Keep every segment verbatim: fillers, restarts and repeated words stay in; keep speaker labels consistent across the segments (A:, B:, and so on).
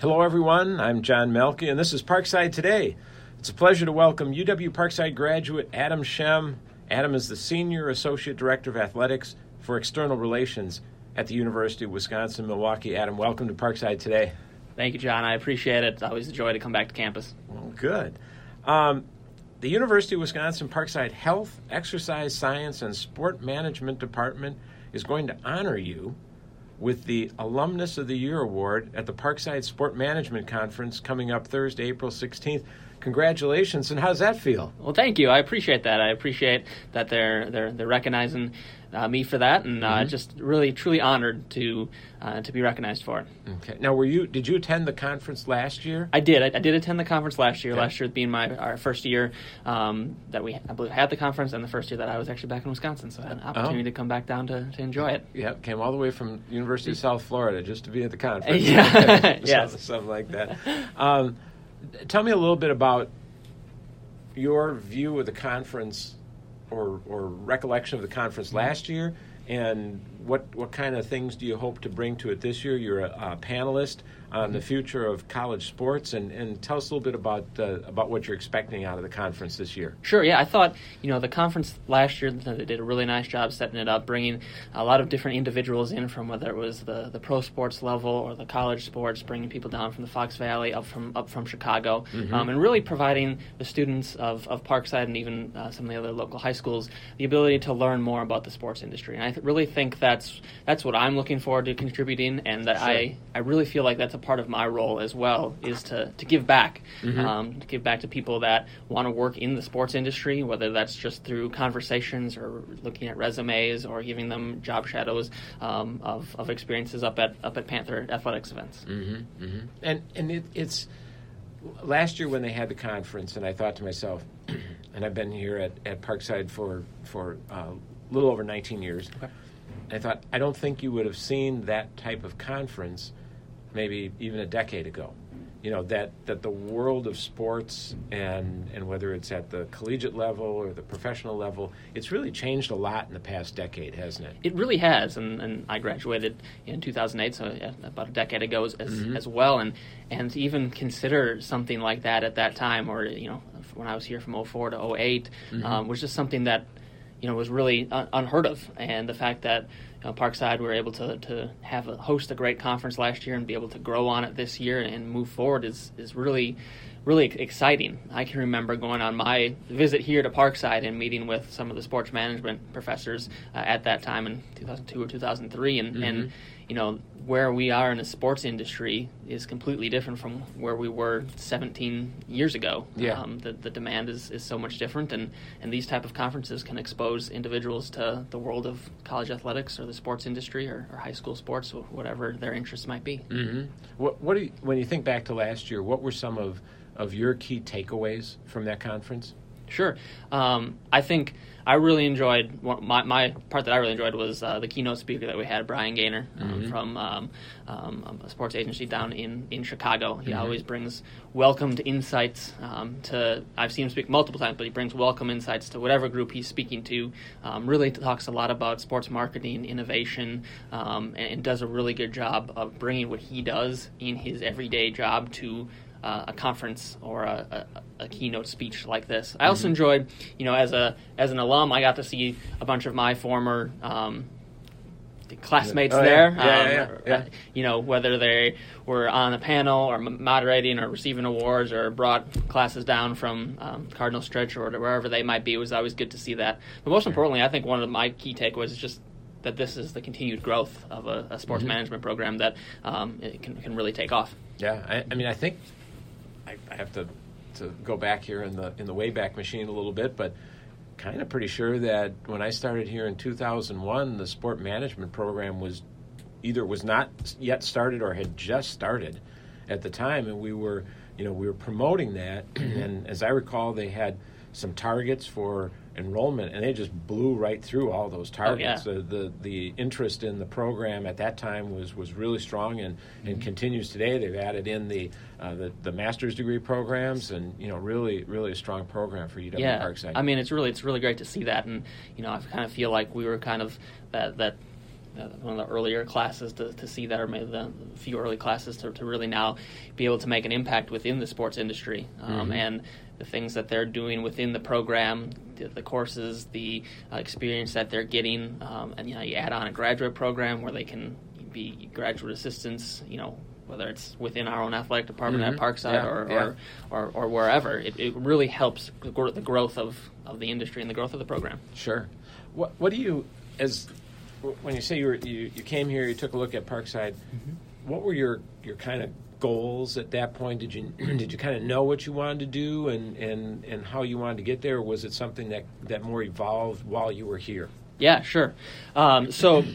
A: Hello, everyone. I'm John Melke, and this is Parkside Today. It's a pleasure to welcome U W Parkside graduate Adam Shem. Adam is the Senior Associate Director of Athletics for External Relations at the University of Wisconsin-Milwaukee. Adam, welcome to Parkside Today.
B: Thank you, John. I appreciate it. It's always a joy to come back to campus.
A: Well, good. Um, the University of Wisconsin Parkside Health, Exercise Science, and Sport Management Department is going to honor you with the Alumnus of the Year Award at the Parkside Sport Management Conference coming up Thursday, April sixteenth. Congratulations, and how does that feel?
B: Well, thank you. I appreciate that. I appreciate that they're they're they're recognizing uh, me for that, and uh, mm-hmm. just really truly honored to uh, to be recognized for it.
A: Okay. Now, were you did you attend the conference last year?
B: I did. I, I did attend the conference last year.
A: Okay.
B: Last year being my our first year um, that we I believe had the conference, and the first year that I was actually back in Wisconsin, so I had an opportunity
A: oh.
B: to come back down to, to enjoy it.
A: Yeah, came all the way from University of South Florida just to be at the conference.
B: Yeah, yes,
A: something like that. Um, Tell me a little bit about your view of the conference or, or recollection of the conference last year, and what what kind of things do you hope to bring to it this year? You're a, a panelist on the future of college sports, and, and tell us a little bit about uh, about what you're expecting out of the conference this year.
B: Sure, yeah. I thought, you know, the conference last year, they did a really nice job setting it up, bringing a lot of different individuals in from whether it was the, the pro sports level or the college sports, bringing people down from the Fox Valley, up from up from Chicago, mm-hmm. um, and really providing the students of, of Parkside and even uh, some of the other local high schools the ability to learn more about the sports industry. And I th- really think that's that's what I'm looking forward to contributing, and that sure. I, I really feel like that's a part of my role as well, is to, to give back, mm-hmm. um, to give back to people that want to work in the sports industry, whether that's just through conversations or looking at resumes or giving them job shadows um, of, of experiences up at up at Panther athletics events.
A: Mm-hmm, mm-hmm. And and it, it's last year when they had the conference, and I thought to myself, and I've been here at, at Parkside for for uh, a little over nineteen years. Okay. I thought, I don't think you would have seen that type of conference maybe even a decade ago. You know, that, that the world of sports, and, and whether it's at the collegiate level or the professional level, it's really changed a lot in the past decade, hasn't it?
B: It really has, and, and I graduated in two thousand eight, so yeah, about a decade ago as, mm-hmm. as well, and and to even consider something like that at that time, or, you know, when I was here from oh four to oh eight, mm-hmm. um, was just something that, you know, was really un- unheard of. And the fact that, you know, Parkside were able to, to have a, host a great conference last year and be able to grow on it this year and move forward is, is really, really exciting. I can remember going on my visit here to Parkside and meeting with some of the sports management professors uh, at that time in two thousand two or two thousand three, and, mm-hmm. and you know, where we are in the sports industry is completely different from where we were seventeen years ago.
A: Yeah.
B: Um, the, the demand is, is so much different, and, and these type of conferences can expose individuals to the world of college athletics or the sports industry or, or high school sports, or whatever their interests might be.
A: Mm-hmm. What, what do you, when you think back to last year, what were some of, of your key takeaways from that conference?
B: Sure. Um, I think I really enjoyed, my, my part that I really enjoyed was uh, the keynote speaker that we had, Brian Gaynor, um, mm-hmm. from um, um, a sports agency down in, in Chicago. He mm-hmm. always brings welcomed insights um, to, I've seen him speak multiple times, but he brings welcome insights to whatever group he's speaking to. Um, really talks a lot about sports marketing, innovation, um, and, and does a really good job of bringing what he does in his everyday job to Uh, a conference or a, a, a keynote speech like this. I also mm-hmm. enjoyed, you know, as a as an alum, I got to see a bunch of my former um, classmates
A: oh,
B: there.
A: Yeah. Yeah,
B: um,
A: yeah, yeah, yeah.
B: You know, whether they were on the panel or moderating or receiving awards or brought classes down from um, Cardinal Stretch or wherever they might be. It was always good to see that. But most importantly, I think one of my key takeaways is just that this is the continued growth of a, a sports mm-hmm. management program that um, it can, can really take off.
A: Yeah, I, I mean, I think I, I have to to go back here in the in the Wayback Machine a little bit, but kind of pretty sure that when I started here in two thousand one, the sport management program was either was not yet started or had just started at the time, and we were you know we were promoting that. And as I recall, they had some targets for enrollment, and they just blew right through all those targets.
B: Oh, yeah.
A: uh, the the interest in the program at that time was, was really strong, and, and mm-hmm. continues today. They've added in the, uh, the the master's degree programs, and you know really really a strong program for U W
B: yeah.
A: Parkside.
B: I mean, it's really it's really great to see that, and you know I kind of feel like we were kind of that that uh, one of the earlier classes to, to see that, or maybe the few early classes to, to really now be able to make an impact within the sports industry. Um, mm-hmm. And the things that they're doing within the program, the, the courses, the uh, experience that they're getting, um, and you know, you add on a graduate program where they can be graduate assistants, you know, whether it's within our own athletic department mm-hmm. at Parkside
A: yeah,
B: or,
A: yeah.
B: Or, or or wherever. It, it really helps the growth of, of the industry and the growth of the program.
A: Sure. What what do you, as when you say you were, you, you came here, you took a look at Parkside, mm-hmm. what were your, your kind of goals at that point? Did you did you kind of know what you wanted to do and, and, and how you wanted to get there, or was it something that, that more evolved while you were here?
B: Yeah, sure. Um, so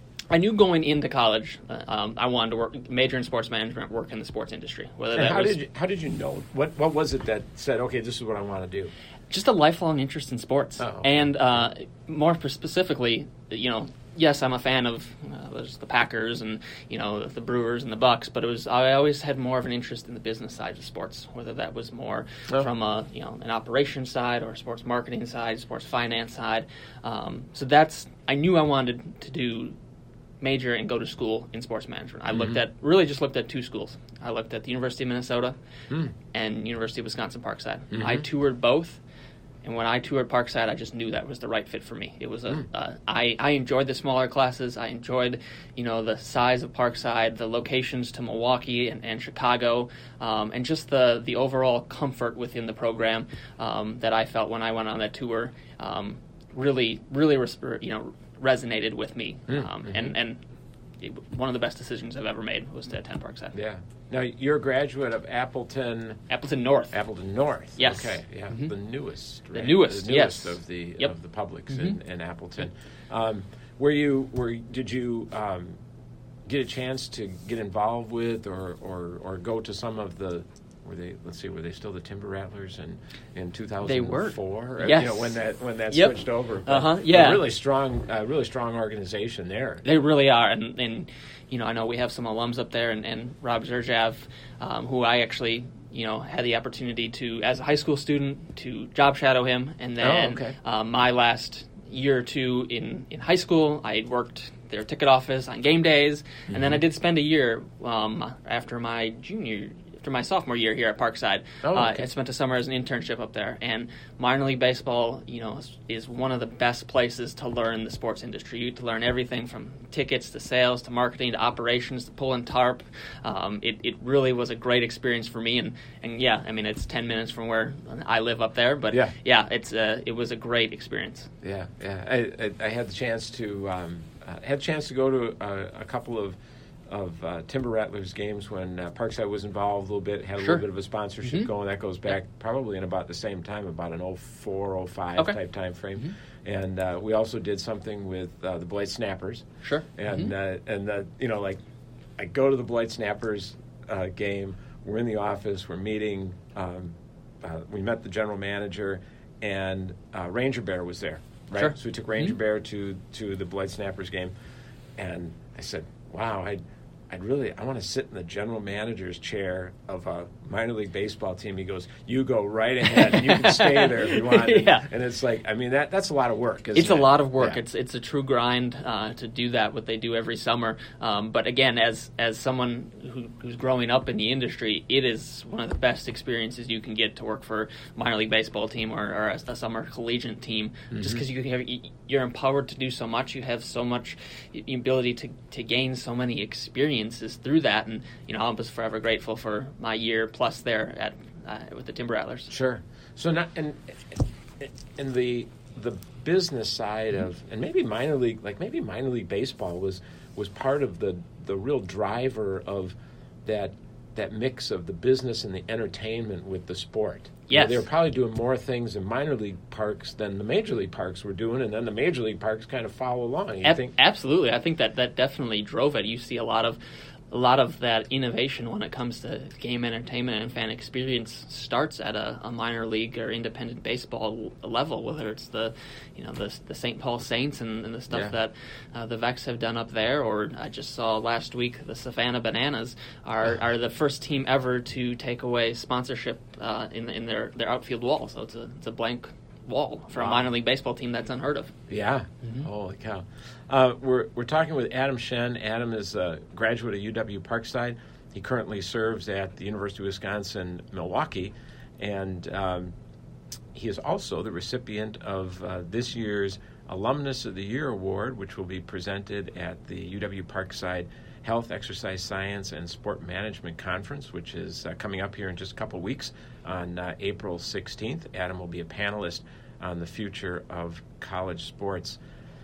B: I knew going into college, uh, um, I wanted to work, major in sports management, work in the sports industry. Whether
A: and
B: that
A: how
B: was,
A: did you, how did you know? What what was it that said, okay, this is what I want to do?
B: Just a lifelong interest in sports,
A: oh, okay.
B: and uh, more specifically, you know. Yes, I'm a fan of uh, there's the Packers and you know the Brewers and the Bucks, but it was I always had more of an interest in the business side of sports, whether that was more oh. from a you know an operations side or sports marketing side, sports finance side. Um, so that's I knew I wanted to do major and go to school in sports management. I mm-hmm. looked at really just looked at two schools. I looked at the University of Minnesota mm. and University of Wisconsin Parkside. Mm-hmm. I toured both. And when I toured Parkside, I just knew that was the right fit for me. It was a, mm. uh, I, I enjoyed the smaller classes. I enjoyed, you know, the size of Parkside, the locations to Milwaukee and, and Chicago, um, and just the, the overall comfort within the program um, that I felt when I went on that tour um, really, really, res- you know, resonated with me. Mm. Um, mm-hmm. And, and it, one of the best decisions I've ever made was to attend Parkside.
A: Yeah. Now, you're a graduate of Appleton...
B: Appleton North.
A: Appleton North.
B: Yes.
A: Okay, yeah.
B: Mm-hmm.
A: The newest, right?
B: The newest,
A: the newest
B: yes.
A: of the
B: yep.
A: of the publics
B: mm-hmm.
A: in, in Appleton. Um, were you, were, did you um, get a chance to get involved with or, or, or go to some of the... Were they? Let's see. Were they still the Timber Rattlers in, in two thousand four?
B: They were. Yes.
A: You know, when that when that
B: yep.
A: switched over.
B: Uh huh. Yeah.
A: A really strong, uh, really strong organization there.
B: They really are, and and you know I know we have some alums up there, and, and Rob Zerjav, um, who I actually you know had the opportunity to as a high school student to job shadow him, and then
A: oh, okay.
B: uh, my last year or two in, in high school, I worked their ticket office on game days, mm-hmm. and then I did spend a year um, after my junior. After my sophomore year here at Parkside,
A: oh, okay.
B: uh, I spent a summer as an internship up there. And minor league baseball, you know, is, is one of the best places to learn the sports industry. You get to learn everything from tickets to sales to marketing to operations to pulling tarp. Um, it, it really was a great experience for me. And, and yeah, I mean, it's ten minutes from where I live up there, but
A: yeah,
B: yeah it's uh, it was a great experience.
A: Yeah, yeah. I, I, I had the chance to um, uh, had a chance to go to a, a couple of. of uh, Timber Rattlers games when uh, Parkside was involved a little bit, had a
B: sure.
A: little bit of a sponsorship
B: mm-hmm.
A: going. That goes back
B: yep.
A: probably in about the same time, about an oh four, oh five
B: okay.
A: type time frame.
B: Mm-hmm.
A: And uh, we also did something with uh, the Blight Snappers.
B: Sure.
A: And,
B: mm-hmm.
A: uh, and uh, you know, like, I go to the Blight Snappers uh, game, we're in the office, we're meeting, um, uh, we met the general manager, and uh, Ranger Bear was there, right?
B: Sure.
A: So we took Ranger
B: mm-hmm.
A: Bear to, to the Blight Snappers game, and I said, wow, I I'd really, I want to sit in the general manager's chair of a minor league baseball team. He goes, you go right ahead. And you can stay there if you want. And,
B: yeah.
A: and it's like, I mean, that that's a lot of work, isn't
B: It's
A: it?
B: a lot of work.
A: Yeah.
B: It's it's a true grind uh, to do that, what they do every summer. Um, but again, as as someone who, who's growing up in the industry, it is one of the best experiences you can get to work for a minor league baseball team or, or a, a summer collegiate team, mm-hmm. just because you have, you're empowered to do so much. You have so much ability to, to gain so many experiences through that. And, you know, I'm just forever grateful for my year plus there at uh, with the Timber Rattlers.
A: Sure. So not and and the the business side of and maybe minor league like maybe minor league baseball was was part of the the real driver of that that mix of the business and the entertainment with the sport.
B: Yes.
A: You know, they were probably doing more things in minor league parks than the major league parks were doing, and then the major league parks kind of follow along. You
B: Ab-
A: think?
B: Absolutely. I think that that definitely drove it. You see a lot of a lot of that innovation when it comes to game entertainment and fan experience starts at a, a minor league or independent baseball level, whether it's the you know the the Saint Paul Saints and, and the stuff
A: yeah.
B: that uh, the Vex have done up there, or I just saw last week the Savannah Bananas are, are the first team ever to take away sponsorship uh, in in their, their outfield wall. So it's a it's a blank wall. For
A: Wow.
B: a minor league baseball team, that's unheard of.
A: Yeah.
B: Mm-hmm.
A: Holy cow. Uh, we're we're talking with Adam Shen. Adam is a graduate of U W Parkside. He currently serves at the University of Wisconsin Milwaukee, and um, he is also the recipient of uh, this year's Alumnus of the Year Award, which will be presented at the U W Parkside Health, Exercise Science, and Sport Management Conference, which is uh, coming up here in just a couple weeks on uh, April sixteenth. Adam will be a panelist on the future of college sports.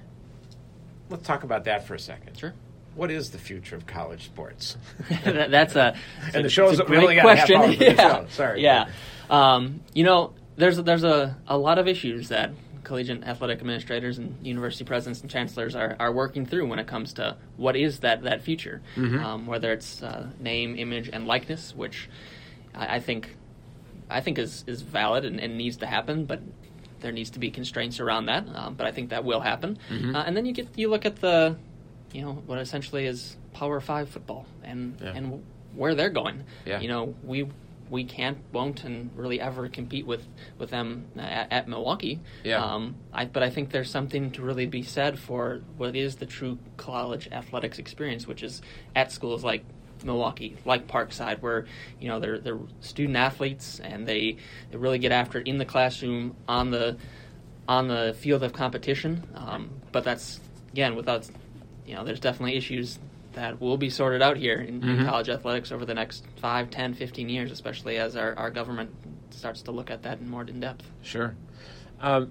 A: Let's talk about that for a second.
B: Sure.
A: What is the future of college sports?
B: that, that's a
A: and
B: a,
A: the show's
B: a
A: we only
B: great
A: got a half
B: question.
A: hour for
B: yeah.
A: the show. Sorry.
B: Yeah. Um, you know, there's there's a, a lot of issues that collegiate athletic administrators and university presidents and chancellors are, are working through when it comes to what is that, that future,
A: Mm-hmm.
B: um, whether it's uh, name, image, and likeness, which I, I think I think is, is valid and, and needs to happen, but there needs to be constraints around that. Um, but I think that will happen.
A: Mm-hmm.
B: Uh, and then you get you look at the, you know, what essentially is Power Five football and
A: Yeah.
B: and where they're going.
A: Yeah.
B: You know, we. We can't, won't, and really ever compete with, with them at, at Milwaukee.
A: Yeah.
B: Um, I, but I think there's something to really be said for what is the true college athletics experience, which is at schools like Milwaukee, like Parkside, where you know they're they're student athletes and they, they really get after it in the classroom on the on the field of competition. Um, but that's again without you know there's definitely issues that will be sorted out here in,
A: Mm-hmm.
B: in college athletics over the next five, ten, fifteen years, especially as our, our government starts to look at that in more in depth.
A: Sure. Um,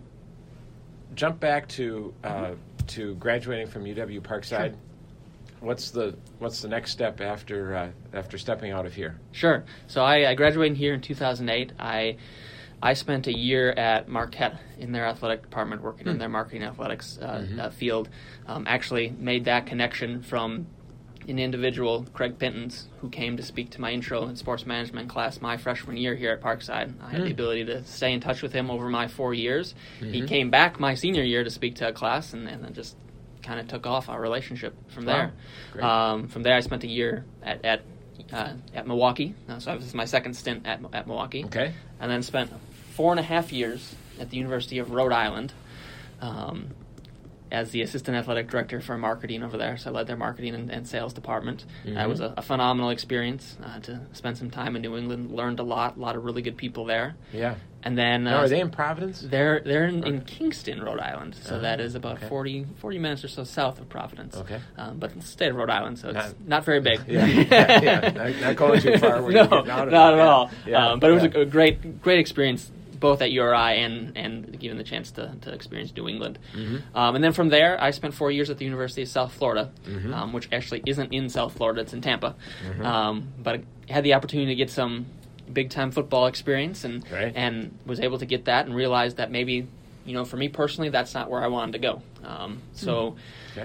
A: jump back to uh, to graduating from U W Parkside.
B: Sure.
A: What's the what's the next step after uh, after stepping out of here?
B: Sure. So I, I graduated here in two thousand eight. I I spent a year at Marquette in their athletic department, working in their marketing athletics uh,
A: Mm-hmm.
B: uh, field. Um, actually made that connection from an individual, Craig Pintons, who came to speak to my intro in sports management class my freshman year here at Parkside. I had
A: Mm.
B: the ability to stay in touch with him over my four years.
A: Mm-hmm.
B: He came back my senior year to speak to a class, and, and then just kind of took off our relationship from
A: Wow.
B: there.
A: Great.
B: Um, from there, I spent a year at at, uh, at Milwaukee. Uh, so this is my second stint at at Milwaukee.
A: Okay.
B: And then spent four and a half years at the University of Rhode Island. Um, as the assistant athletic director for marketing over there. So I led their marketing and, and sales department.
A: Mm-hmm.
B: That was a, a phenomenal experience uh, to spend some time in New England, learned a lot, a lot of really good people there.
A: Yeah.
B: And then...
A: Now,
B: Uh,
A: are they in Providence?
B: They're, they're in, in
A: Okay.
B: Kingston, Rhode Island. So
A: Oh,
B: that is about
A: okay.
B: forty, forty minutes or so south of Providence.
A: Okay.
B: Um, but it's the state of Rhode Island, so it's
A: Not-
B: not, very big.
A: Yeah, yeah, yeah. Not, not going too far. Where
B: no,
A: you're getting out of
B: not
A: it.
B: at
A: Yeah.
B: all.
A: Yeah.
B: Um, but it was
A: yeah.
B: a, a great, great experience, both at U R I and and given the chance to, to experience New England.
A: Mm-hmm.
B: Um, and then from there, I spent four years at the University of South Florida,
A: Mhm.
B: um, which actually isn't in South Florida; it's in Tampa.
A: Mhm.
B: Um, but I had the opportunity to get some big time football experience, and
A: Right.
B: and was able to get that, and realized that maybe, you know, for me personally, that's not where I wanted to go. Um, so.
A: Okay.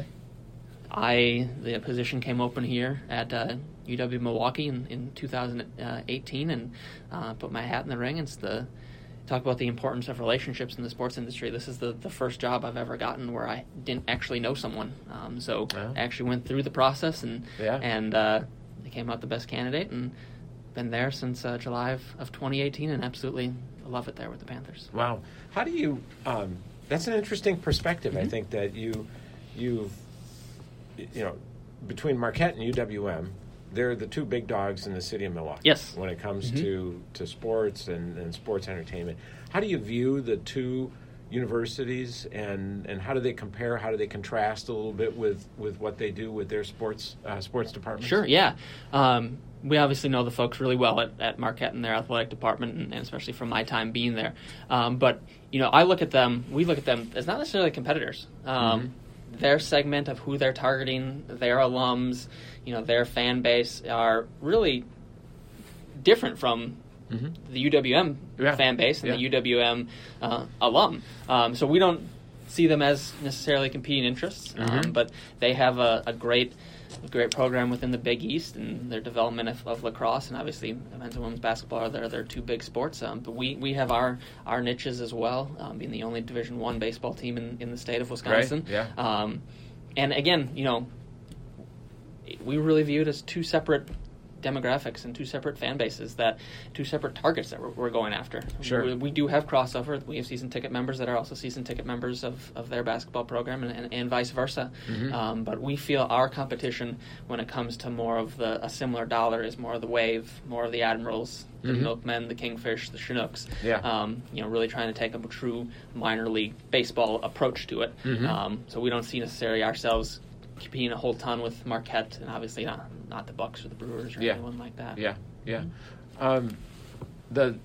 B: I the position came open here at uh, U W Milwaukee in, in two thousand eighteen, and uh, put my hat in the ring. It's the talk about the importance of relationships in the sports industry. This is the, the first job I've ever gotten where I didn't actually know someone. Um, so
A: Wow.
B: I actually went through the process and
A: Yeah.
B: and uh, I came out the best candidate, and been there since uh, July of, of twenty eighteen, and absolutely love it there with the Panthers.
A: Wow. How do you? Um, that's an interesting perspective. I
B: Mhm.
A: think that you, you, you know, between Marquette and U W M, they're the two big dogs in the city of Milwaukee.
B: Yes.
A: When it comes
B: Mhm.
A: to to sports and, and sports entertainment, how do you view the two universities, and, and how do they compare? How do they contrast a little bit with, with what they do with their sports uh, sports departments?
B: Sure, yeah. Um, we obviously know the folks really well at, at Marquette and their athletic department, and, and especially from my time being there. Um, but, you know, I look at them, we look at them as not necessarily competitors. Um,
A: Mm-hmm.
B: Their segment of who they're targeting, their alums, you know, their fan base are really different from
A: Mm-hmm.
B: the U W M
A: Yeah.
B: fan base and
A: Yeah.
B: the U W M uh, alum. Um, so we don't see them as necessarily competing interests, um,
A: Mhm.
B: but they have a, a great a great program within the Big East and their development of, of lacrosse, and obviously men's and women's basketball are their, their two big sports. Um, but we, we have our, our niches as well, um, being the only Division One baseball team in, in the state of Wisconsin.
A: Right, yeah.
B: Um, and again, you know, we really view it as two separate demographics and two separate fan bases, that two separate targets that we're, we're going after.
A: Sure.
B: We, we do have crossover. We have season ticket members that are also season ticket members of, of their basketball program, and, and, and vice versa.
A: Mm-hmm.
B: Um, but we feel our competition, when it comes to more of the a similar dollar, is more of the Wave, more of the Admirals, the
A: Mm-hmm.
B: Milkmen, the Kingfish, the Chinooks.
A: Yeah.
B: Um, you know, really trying to take a true minor league baseball approach to it.
A: Mm-hmm.
B: Um, so we don't see necessarily ourselves competing a whole ton with Marquette, and obviously not not the Bucks or the Brewers or
A: Yeah.
B: anyone like that.
A: Yeah, yeah. Um, the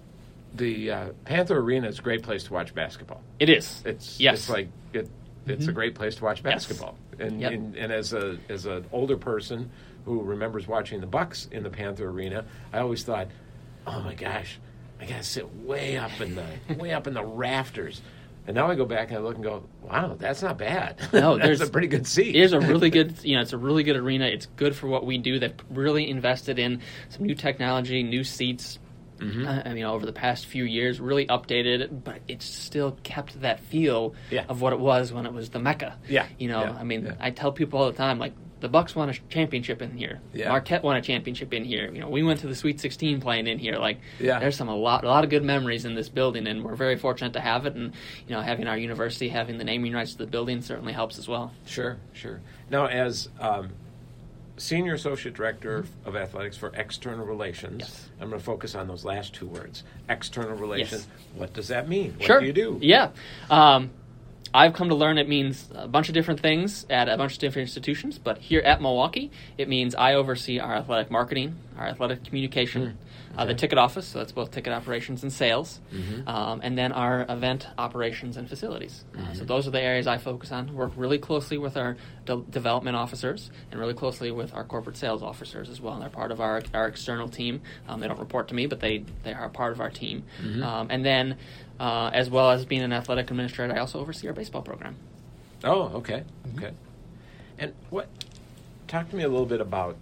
A: the uh, Panther Arena is a great place to watch basketball.
B: It is.
A: It's
B: Yes.
A: it's like it. It's
B: Mhm.
A: a great place to watch
B: Yes.
A: basketball. And,
B: Yep.
A: and and as a as an older person who remembers watching the Bucks in the Panther Arena, I always thought, oh my gosh, I gotta sit way up in the way up in the rafters. And now I go back and I look and go, wow, that's not bad.
B: No,
A: that's
B: there's
A: a pretty good seat.
B: It is a really good, you know, it's a really good arena. It's good for what we do. They've really invested in some new technology, new seats.
A: Mhm.
B: Uh, I mean, over the past few years, really updated it, but it's still kept that feel
A: Yeah.
B: of what it was when it was the Mecca.
A: Yeah.
B: You know,
A: Yeah.
B: I mean,
A: Yeah.
B: I tell people all the time, like, the Bucks won a championship in here.
A: Yeah.
B: Marquette won a championship in here. You know, we went to the Sweet sixteen playing in here. Like,
A: Yeah.
B: there's some a lot, a lot of good memories in this building, and we're very fortunate to have it. And you know, having our university, having the naming rights to the building certainly helps as well.
A: Sure, sure. Now, as um, Senior Associate Director of Athletics for External Relations,
B: Yes.
A: I'm going to focus on those last two words. External Relations.
B: Yes.
A: What does that mean? What
B: Sure.
A: do you do?
B: Yeah. Um, I've come to learn it means a bunch of different things at a bunch of different institutions, but here at Milwaukee, it means I oversee our athletic marketing, our athletic communication,
A: Mm,
B: uh, the
A: okay.
B: ticket office, so that's both ticket operations and sales,
A: Mhm.
B: um, and then our event operations and facilities. Uh,
A: Mm-hmm.
B: so those are the areas I focus on. Work really closely with our de- development officers and really closely with our corporate sales officers as well. And they're part of our our external team. Um, they don't report to me, but they, they are part of our team.
A: Mhm.
B: Um, and then, uh, as well as being an athletic administrator, I also oversee our baseball program.
A: Oh, okay,
B: Mm-hmm.
A: okay. And what? Talk to me a little bit about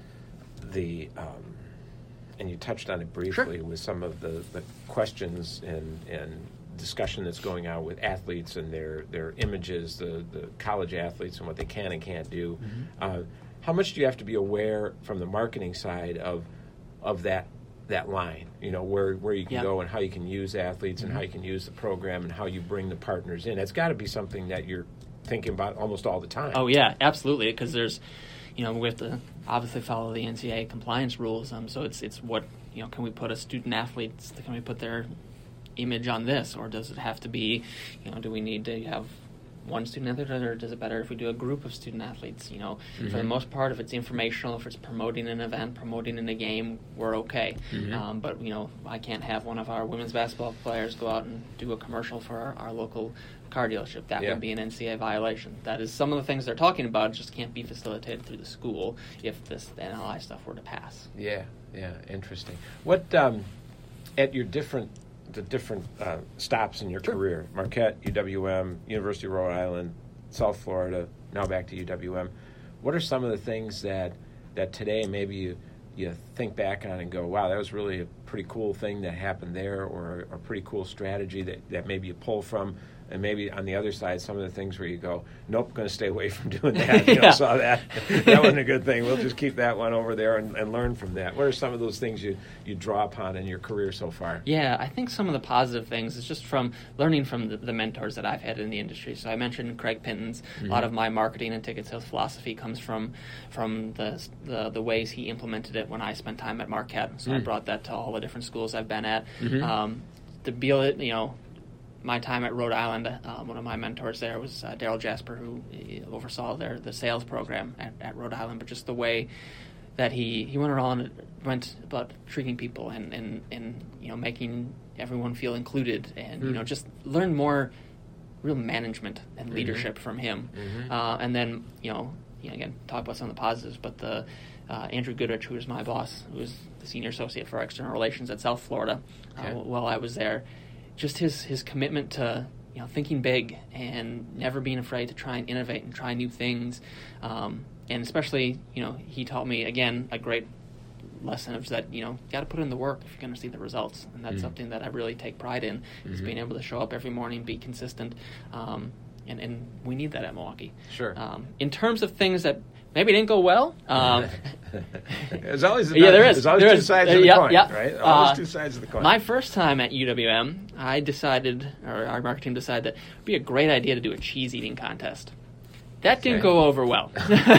A: the, um, and you touched on it briefly with some of the, the questions and, and discussion that's going on with athletes and their, their images, the, the college athletes and what they can and can't do.
B: Mm-hmm.
A: Uh, how much do you have to be aware from the marketing side of of that that line? You know, where, where you can
B: Yeah.
A: go and how you can use athletes and
B: Mm-hmm.
A: how you can use the program and how you bring the partners in. It's got to be something that you're thinking about almost all the time.
B: Oh yeah, absolutely. Because there's, you know, we have to obviously follow the N C double A compliance rules. Um, so it's it's what, you know, can we put a student athletes? Can we put their image on this, or does it have to be, you know, do we need to have one student athlete, or does it better if we do a group of student athletes? You know, for the
A: Mhm.
B: most part, if it's informational, if it's promoting an event, promoting in a game, we're okay.
A: Mhm.
B: Um, but you know, I can't have one of our women's basketball players go out and do a commercial for our, our local car dealership. That
A: Yeah.
B: would be an N C double A violation. That is some of the things they're talking about. It just can't be facilitated through the school if this N L I stuff were to pass.
A: Yeah, yeah, interesting. What um, at your different the different uh, stops in your
B: Sure.
A: career, Marquette, U W M, University of Rhode Island, South Florida, now back to U W M. What are some of the things that that today maybe you you think back on and go, wow, that was really a pretty cool thing that happened there, or a pretty cool strategy that, that maybe you pull from? And maybe on the other side, some of the things where you go, nope, going to stay away from doing that. You know,
B: Yeah.
A: saw that. That wasn't a good thing. We'll just keep that one over there and, and learn from that. What are some of those things you, you draw upon in your career so far?
B: Yeah, I think some of the positive things is just from learning from the, the mentors that I've had in the industry. So I mentioned Craig Pintons.
A: Mm-hmm.
B: A lot of my marketing and ticket sales philosophy comes from from the the, the ways he implemented it when I spent time at Marquette. So I
A: Mm.
B: brought that to all the different schools I've been at.
A: Mhm.
B: Um, to be able to, you know, my time at Rhode Island, uh, one of my mentors there was uh, Daryl Jasper, who uh, oversaw their the sales program at, at Rhode Island. But just the way that he, he went around and went about treating people and, and, and you know making everyone feel included, and you
A: Mm.
B: know just learn more real management and leadership from him.
A: Mhm.
B: Uh, and then you know, you know again talk about some of the positives, but the uh, Andrew Goodrich, who was my boss, who was the senior associate for external relations at South Florida,
A: Okay.
B: uh, while I was there. Just his, his commitment to you know thinking big and never being afraid to try and innovate and try new things, um, and especially you know he taught me again a great lesson of that you know you got to put in the work if you're going to see the results, and that's
A: Mm.
B: something that I really take pride in is
A: Mhm.
B: being able to show up every morning, be consistent, um, and and we need that at Milwaukee.
A: Sure.
B: Um, in terms of things that maybe it didn't go well. Um,
A: there's always
B: yeah, there is.
A: There's always
B: there
A: two
B: is.
A: sides
B: uh,
A: of the
B: yeah,
A: coin,
B: yeah.
A: right? Always
B: Uh,
A: two sides of the coin.
B: My first time at U W M, I decided, or our marketing team decided that it'd be a great idea to do a cheese eating contest. That didn't
A: Okay.
B: go over well.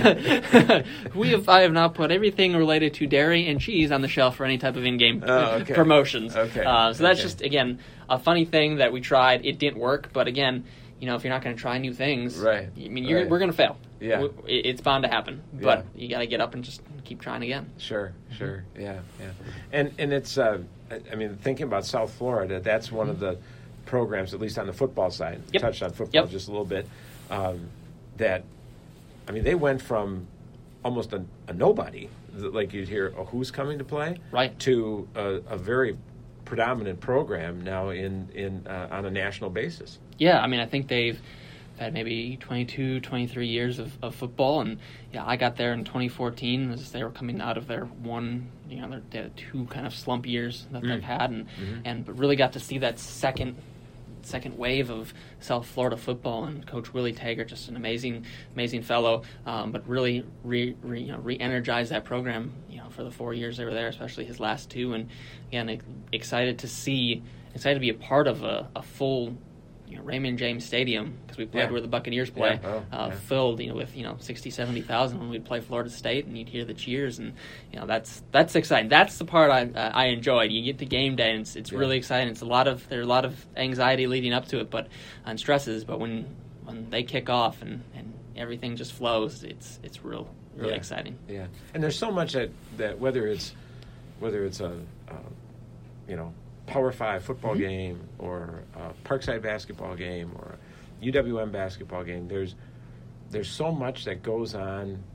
B: we have, I have now put everything related to dairy and cheese on the shelf for any type of in-game
A: Oh, okay.
B: promotions.
A: Okay.
B: Uh, so that's
A: Okay.
B: just, again, a funny thing that we tried. It didn't work, but again, you know, if you're not going to try new things,
A: Right.
B: I mean, you're,
A: Right.
B: we're going to fail.
A: Yeah.
B: W- it- It's bound to happen. But
A: Yeah.
B: you got to get up and just keep trying again.
A: Sure, sure, yeah, yeah, and and it's uh, I, I mean, thinking about South Florida, that's one of the programs, at least on the football side.
B: Yep.
A: Touched on football
B: Yep.
A: just a little bit. Um, that, I mean, they went from almost a, a nobody, like you'd hear, oh, who's coming to play,
B: Right.
A: to a, a very predominant program now in in uh, on a national basis.
B: Yeah, I mean, I think they've had maybe twenty-two, twenty-three years of, of football, and yeah, I got there in twenty fourteen as they were coming out of their one, you know, their, they had two kind of slump years that
A: Mm.
B: they've had, and
A: Mhm.
B: and but really got to see that second second wave of South Florida football, and Coach Willie Taggart, just an amazing amazing fellow, um, but really re, re you know re-energized that program, you know, for the four years they were there, especially his last two, and again, e- excited to see, excited to be a part of a, a full, you know, Raymond James Stadium, because we played
A: Yeah.
B: where the Buccaneers play,
A: Yeah. Oh,
B: uh,
A: yeah.
B: filled, you know, with, you know, sixty, seventy thousand when we'd play Florida State, and you'd hear the cheers, and, you know, that's that's exciting. That's the part I uh, I enjoyed. You get to game day, and it's, it's
A: Yeah.
B: really exciting. It's a lot of, there's a lot of anxiety leading up to it, but, and stresses, but when when they kick off and, and everything just flows, it's it's real, really
A: Yeah.
B: exciting.
A: Yeah, and there's so much that, that whether it's whether it's a, a you know Power Five football
B: Mm-hmm.
A: game or a Parkside basketball game or a U W M basketball game, there's there's so much that goes on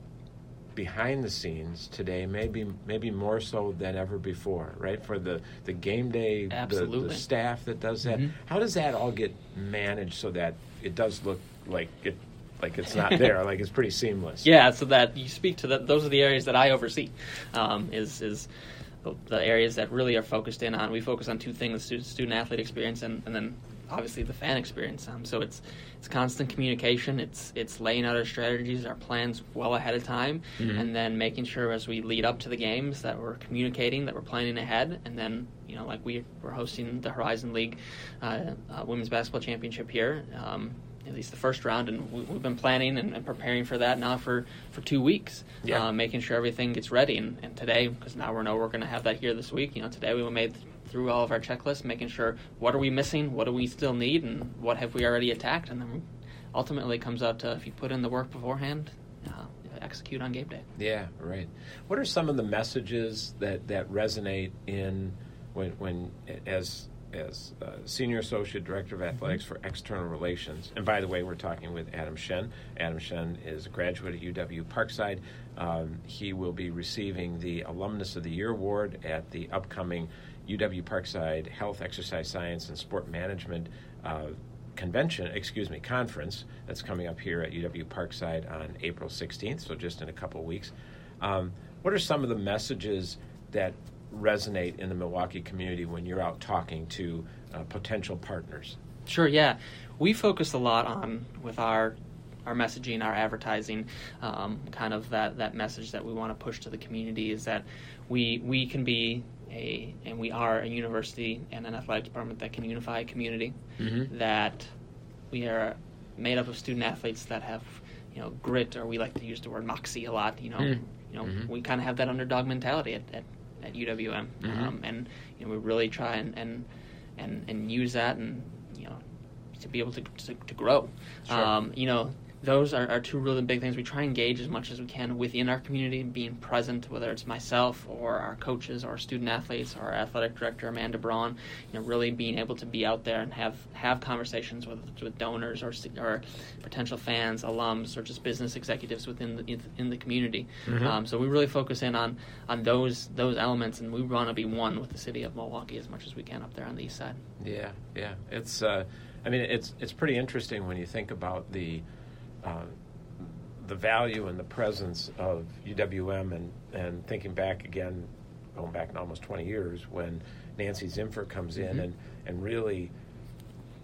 A: behind the scenes today, maybe maybe more so than ever before, right? For the, the game day, the,
B: Absolutely.
A: the staff that does that.
B: Mhm.
A: How does that all get managed so that it does look like it like it's not there, like it's pretty seamless?
B: Yeah, so that you speak to that. Those are the areas that I oversee. Um, is is the, the areas that really are focused in on. We focus on two things: student, student athlete experience, and, and then obviously the fan experience. Um, so it's it's constant communication. It's it's laying out our strategies, our plans well ahead of time,
A: Mhm.
B: and then making sure as we lead up to the games that we're communicating, that we're planning ahead, and then, you know, like we we're hosting the Horizon League uh, uh, Women's Basketball Championship here. Um, at least the first round, and we, we've been planning and, and preparing for that now for, for two weeks,
A: Yeah.
B: uh, making sure everything gets ready. And, and today, because now we know we're going to have that here this week, you know, today we made through all of our checklists, making sure what are we missing, what do we still need, and what have we already attacked, and then ultimately it comes out to, if you put in the work beforehand, uh, execute on game day.
A: Yeah, right. What are some of the messages that, that resonate in when when as as uh, Senior Associate Director of Athletics for External Relations? And by the way, we're talking with Adam Shen. Adam Shen is a graduate at U W Parkside. Um, he will be receiving the Alumnus of the Year Award at the upcoming U W Parkside Health, Exercise Science, and Sport Management uh, convention, excuse me, conference that's coming up here at U W Parkside on April sixteenth, so just in a couple of weeks. Um, what are some of the messages that resonate in the Milwaukee community when you're out talking to uh, potential partners?
B: Sure, yeah. We focus a lot on, with our our messaging, our advertising, um, kind of that, that message that we want to push to the community is that we we can be a, and we are a university and an athletic department that can unify a community,
A: Mm-hmm.
B: that we are made up of student athletes that have, you know, grit, or we like to use the word moxie a lot, you know,
A: Mm.
B: you know,
A: Mhm.
B: we kind of have that underdog mentality at, at, at U W M,
A: Mhm.
B: um, and, you know, we really try and, and, and, and use that and, you know, to be able to, to, to grow.
A: Sure.
B: Um, you know, those are, are two really big things. We try and engage as much as we can within our community, being present, whether it's myself or our coaches or student athletes or our athletic director, Amanda Braun, you know, really being able to be out there and have, have conversations with, with donors or, or potential fans, alums, or just business executives within the, in, in the community.
A: Mhm.
B: Um, so we really focus in on, on those those elements, and we want to be one with the city of Milwaukee as much as we can up there on the east side.
A: Yeah, yeah. It's, uh, I mean, it's it's pretty interesting when you think about the uh, the value and the presence of U W M, and, and thinking back again, going back in almost twenty years, when Nancy Zimfer comes in
B: Mhm.
A: and, and really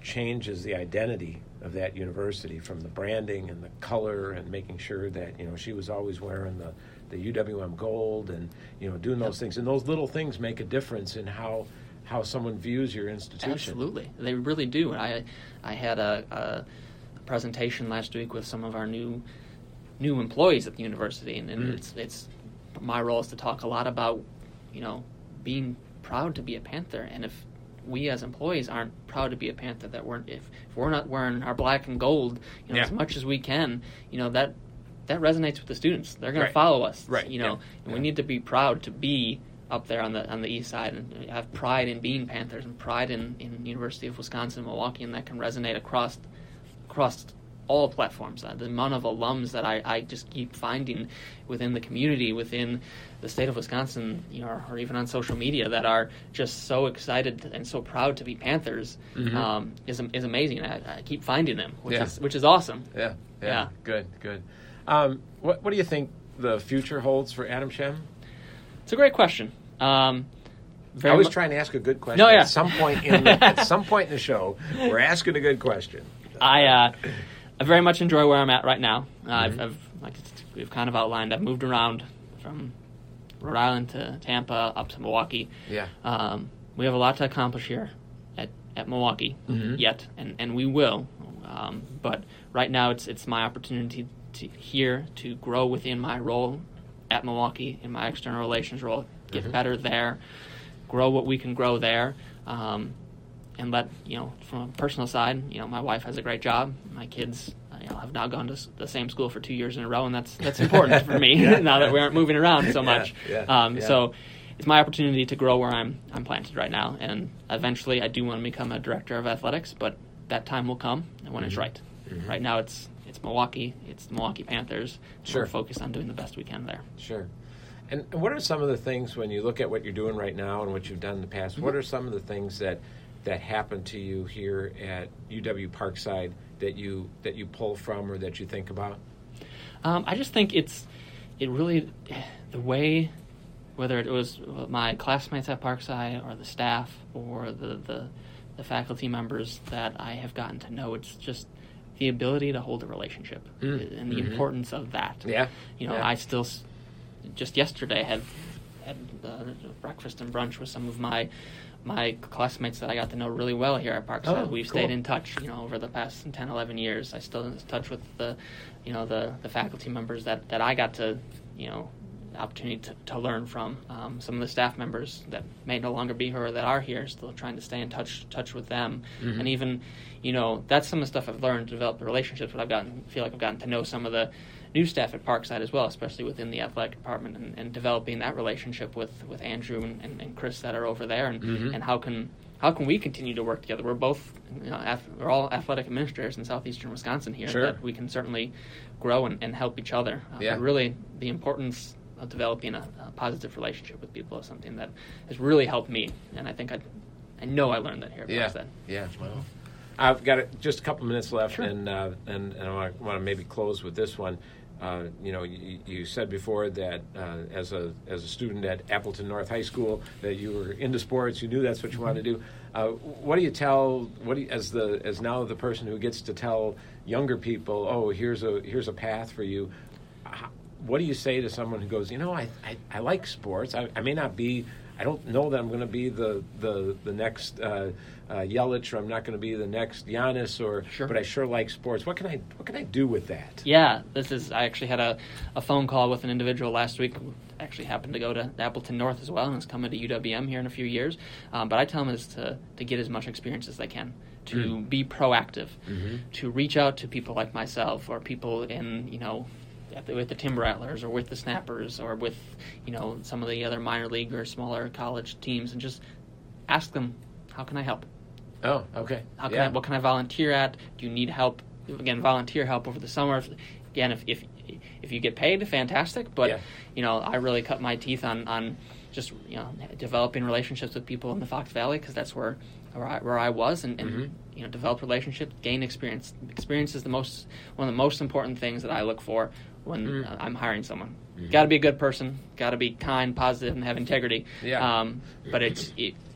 A: changes the identity of that university, from the branding and the color and making sure that, you know, she was always wearing the, the U W M gold and, you know, doing those things. And those little things make a difference in how how someone views your institution.
B: Absolutely. They really do. I I had a, a presentation last week with some of our new new employees at the university, and, and mm. it's it's my role is to talk a lot about, you know, being proud to be a Panther. And if we as employees aren't proud to be a Panther, that we're if, if we're not wearing our black and gold, you know, yeah. as much as we can, you know, that that resonates with the students. They're going
A: right.
B: to follow us,
A: right?
B: You know,
A: yeah.
B: and
A: yeah.
B: we need to be proud to be up there on the on the east side and have pride in being Panthers and pride in, in University of Wisconsin Milwaukee, and that can resonate across across all platforms. Uh, the amount of alums that I, I just keep finding within the community, within the state of Wisconsin, you know, or, or even on social media, that are just so excited and so proud to be Panthers, mm-hmm. um, is is amazing. I, I keep finding them, which
A: yeah.
B: is which is awesome.
A: Yeah, yeah,
B: yeah.
A: good, good. Um, what what do you think the future holds for Adam Shem?
B: It's a great question. Um,
A: I always
B: mu-
A: try and ask a good question.
B: No, yeah.
A: At some point in the, at some point in the show, we're asking a good question.
B: I uh, I very much enjoy where I'm at right now. Uh,
A: mm-hmm.
B: I've, I've like we've kind of outlined. I've moved around from Rhode Island to Tampa up to Milwaukee.
A: Yeah.
B: Um, we have a lot to accomplish here at at Milwaukee
A: mm-hmm.
B: yet, and, and we will. Um, but right now, it's it's my opportunity to here to grow within my role at Milwaukee in my external relations role, get
A: mm-hmm.
B: better there, grow what we can grow there, um, and let, you know, from a personal side, you know, my wife has a great job. My kids, you know, have now gone to the same school for two years in a row, and that's that's important for me
A: yeah.
B: now that we aren't moving around so much.
A: Yeah. Yeah.
B: Um,
A: yeah.
B: So it's my opportunity to grow where I'm I'm planted right now, and eventually I do want to become a director of athletics, but that time will come when mm-hmm. it's right. Mm-hmm. Right now it's it's Milwaukee, it's the Milwaukee Panthers.
A: Sure.
B: We're focused on doing the best we can there.
A: Sure. And what are some of the things, when you look at what you're doing right now and what you've done in the past, mm-hmm. what are some of the things that that happened to you here at U W Parkside that you that you pull from or that you think about?
B: Um, I just think it's it really the way, whether it was my classmates at Parkside or the staff or the, the the faculty members that I have gotten to know, it's just the ability to hold a relationship mm. and the mm-hmm. importance of that.
A: Yeah,
B: you know,
A: yeah.
B: I still just yesterday had had uh, breakfast and brunch with some of my my classmates that I got to know really well here at Parkside.
A: Oh,
B: We've
A: cool.
B: stayed in touch, you know, over the past ten, eleven years. I still in touch with the, you know, the, the faculty members that, that I got to, you know, the opportunity to, to learn from. Um, some of the staff members that may no longer be here or that are here, still trying to stay in touch touch with them. Mm-hmm. And even, you know, that's some of the stuff I've learned to develop the relationships, but I've gotten feel like I've gotten to know some of the new staff at Parkside as well, especially within the athletic department, and, and developing that relationship with, with Andrew and, and, and Chris that are over there, and, mm-hmm. and how can how can we continue to work together? We're both, you know, ath- we're all athletic administrators in southeastern Wisconsin here,
A: sure.
B: that we can certainly grow and, and help each other. Uh,
A: yeah.
B: But really, the importance of developing a, a positive relationship with people is something that has really helped me, and I think I, I know I learned that here at
A: yeah.
B: Parkside.
A: Yeah, well, I've got a, just a couple minutes left,
B: sure.
A: and, uh, and and I want to maybe close with this one. Uh, you know, you, you said before that uh, as a as a student at Appleton North High School that you were into sports. You knew that's what you wanted to do. Uh, what do you tell? What do you, as the as now the person who gets to tell younger people, oh, here's a here's a path for you. How, what do you say to someone who goes, you know, I I, I like sports. I, I may not be. I don't know that I'm going to be the the the next uh, uh, Yelich, or I'm not going to be the next Giannis, or
B: sure.
A: but I sure like sports. What can I what can I do with that?
B: Yeah, this is. I actually had a, a phone call with an individual last week who actually happened to go to Appleton North as well and is coming to U W M here in a few years. Um, but I tell them is to to get as much experience as they can, to mm. be proactive, mm-hmm. to reach out to people like myself or people in, you know, with the Timber Rattlers or with the Snappers or with, you know, some of the other minor league or smaller college teams, and just ask them, how can I help?
A: Oh, okay.
B: How can
A: yeah.
B: I, what can I volunteer at? Do you need help? Again, volunteer help over the summer. If, again, if, if if you get paid, fantastic. But
A: yeah.
B: you know, I really cut my teeth on, on just, you know, developing relationships with people in the Fox Valley, because that's where where I, where I was, and, and mm-hmm. you know, develop relationships, gain experience. Experience is the most one of the most important things that I look for when mm. uh, I'm hiring someone. Mm-hmm. Got to be a good person. Got to be kind, positive, and have integrity.
A: Yeah.
B: Um, but it's it,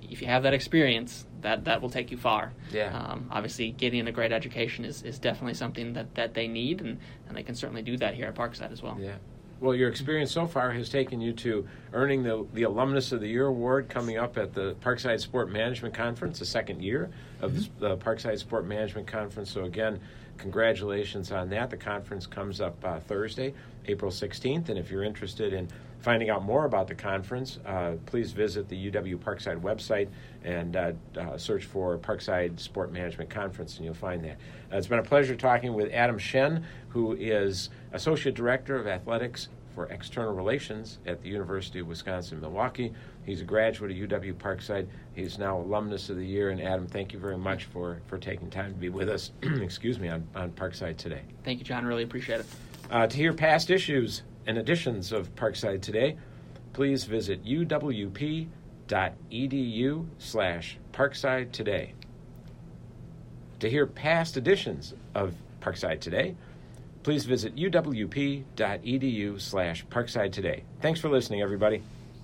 B: if you have that experience, that, that will take you far.
A: Yeah.
B: Um, obviously, getting a great education is, is definitely something that, that they need, and, and they can certainly do that here at Parkside as well.
A: Yeah. Well, your experience so far has taken you to earning the, the Alumnus of the Year award coming up at the Parkside Sport Management Conference, the second year of mm-hmm. the Parkside Sport Management Conference. So, again, congratulations on that. The conference comes up uh, Thursday, April sixteenth, and if you're interested in finding out more about the conference, uh, please visit the U W Parkside website and uh, uh, search for Parkside Sport Management Conference, and you'll find that. Uh, it's been a pleasure talking with Adam Shen, who is Associate Director of Athletics for External Relations at the University of Wisconsin-Milwaukee. He's a graduate of U W Parkside. He's now Alumnus of the Year. And Adam, thank you very much for, for taking time to be with us, excuse me, on, on Parkside Today.
B: Thank you, John. Really appreciate it.
A: Uh, to hear past issues and editions of Parkside Today, please visit uwp.edu slash Parkside Today. To hear past editions of Parkside Today, please visit uwp.edu slash Parkside Today. Thanks for listening, everybody.